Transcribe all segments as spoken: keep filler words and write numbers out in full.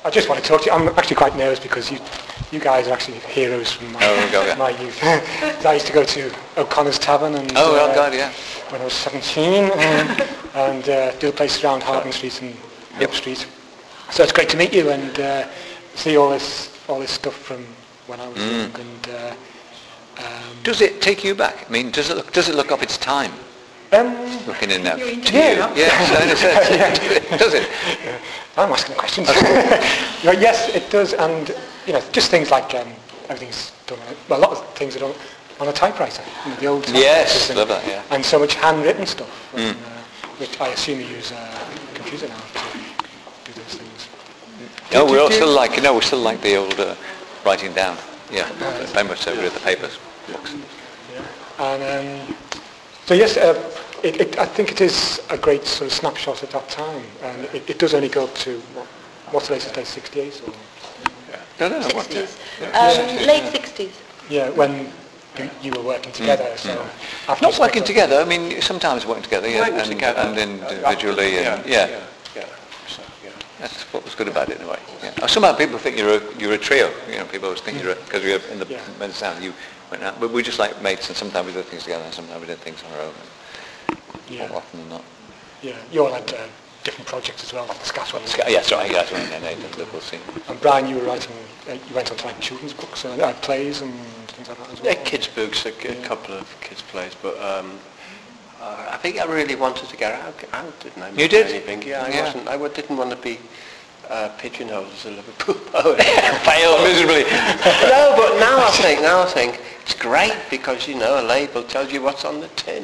I just want to talk to you. I'm actually quite nervous because you you guys are actually heroes from my, oh, go, yeah. my youth. I used to go to O'Connor's Tavern and oh, well, uh, God, yeah. when I was seventeen um, and uh, do the place around Harding Street and Yep Street. So it's great to meet you and uh, see all this all this stuff from when I was mm. young. And uh, um, does it take you back? I mean, does it look, does it look up its time? Um, Looking in there. Yeah, you? Yes, yeah. Does it? Yeah. I'm asking the questions. Right, yes, it does, and you know, just things like um, everything's done. On it. Well, a lot of things are done on a typewriter. You know, the old yes, and, love that. Yeah. And so much handwritten stuff, Mm. and, uh, which I assume you use a uh, computer now to do those things. No, we're all still like no, we still like the old uh, writing down. Yeah, uh, very much so with the papers, books. Yeah, and. Um, So yes, uh, it, it, I think it is a great sort of snapshot at that time, and it, it does only go up to what, what's the latest day, sixty-eight or? Yeah. No, no, no. sixties, yeah. um, yeah. late sixties. Yeah, when you, you were working together. Mm. So mm. After not working together. I mean, sometimes working together, yeah, and, together. and individually, and yeah. yeah. yeah. So, yeah. That's what was good about it in a way. Yeah. Somehow people think you're a you're a trio. You know, people always think mm. you're because you're in the yeah. men's sound. You. Out, but we just like mates, and sometimes we do things together, and sometimes we do things on our own. Yeah. More often than not. Yeah, you all had uh, different projects as well, like the Scatwell. Sc- yes, right. Yes, right. Yeah, no, the Liverpool scene. And Brian, you were writing. Uh, you went on to write children's books and uh, plays and things like that as well. Yeah, kids' books, a, a yeah. couple of kids' plays, but um, uh, I think I really wanted to get out. out didn't I? You did? Anything. Yeah, I yeah. wasn't. I didn't want to be. Uh, pigeonholed as a Liverpool poet. Failed miserably. No, but now I think, now I think it's great because you know a label tells you what's on the tin.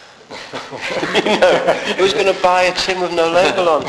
You know, who's going to buy a tin with no label on?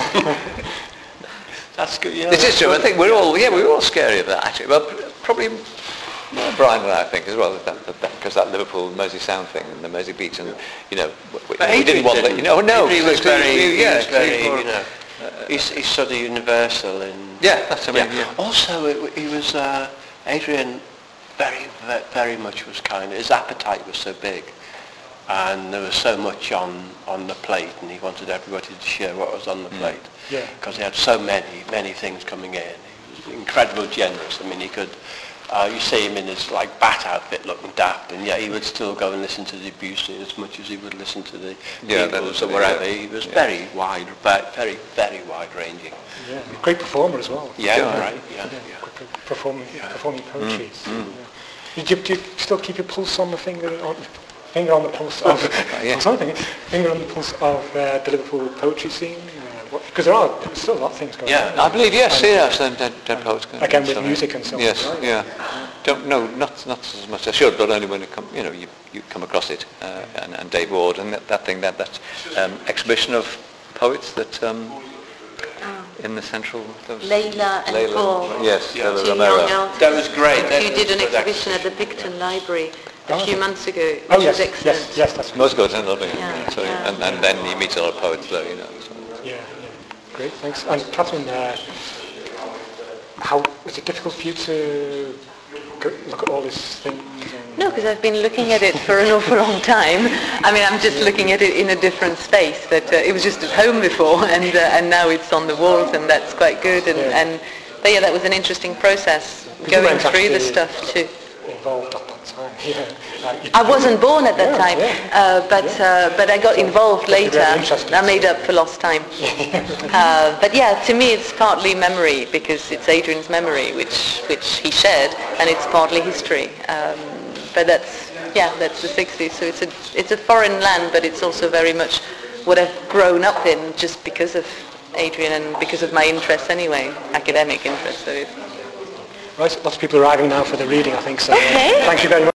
That's good. You know, this is true. I think we're all yeah we're all scary of that actually. Well, probably more Brian and I, I think as well, because that, that, that, that Liverpool Mersey Sound thing and the Mersey Beats and you know we, but we didn't want that. You know, no, he was very, he, yeah, was very, you know. Uh, he's, he's sort of universal in yeah that's I mean, yeah. yeah. Also it, he was uh, Adrian very, very very much was kind his appetite was so big and there was so much on on the plate and he wanted everybody to share what was on the mm. plate yeah because he had so many many things coming in. He was incredibly generous. I mean he could Uh, you see him in his like bat outfit looking daft and yet he would still go and listen to the Debussy as much as he would listen to the yeah, Beatles or wherever. Yeah. He was yeah. very wide, very, very wide-ranging. Yeah, great performer as well. Yeah, yeah. right. Yeah, yeah. yeah. Performing, yeah. performing poetry. Mm. Mm. Yeah. Do, you, do you still keep your pulse on the finger, on, finger on the pulse of, yeah. something, finger on the pulse of uh, the Liverpool poetry scene? Because there are there's still a lot of things going yeah. on. I believe yes, and, yes, and dead, dead poets. Again with so, music and so on. Yes, right? yeah. yeah. Don't no, not not as much as I should, but only when it come, you know, you you come across it. Uh, and, and Dave Ward and that, that thing, that that um, exhibition of poets that um, oh. in the central. Those, Layla and Layla, Paul. Yes, yeah. Layla Romero. That was great. You did an exhibition at the Picton Library a oh, few months ago, which oh, yes, was excellent. Yes, yes, that's right. Most good, and lovely. Yeah, yeah. So, yeah. And, and then you meet a lot of poets there, you know. So. Yeah, yeah, great, thanks. And Catherine, uh, how was it difficult for you to go, look at all these things? And no, because I've been looking at it for an awful long time. I mean, I'm just yeah. looking at it in a different space. But uh, it was just at home before, and uh, and now it's on the walls, and that's quite good. And, yeah. and but yeah, that was an interesting process going through the stuff too. Involved at that time. Yeah. Uh, I wasn't born at that yeah, time, yeah. Uh, but yeah. uh, but I got involved later. Really I made up for lost time. uh, but yeah, to me it's partly memory because it's Adrian's memory, which which he shared, and it's partly history. Um, but that's yeah, that's the sixties. So it's a it's a foreign land, but it's also very much what I've grown up in, just because of Adrian and because of my interests anyway, academic interests. So. Right, lots of people arriving now for the reading, I think. So, okay. Uh, thank you very much.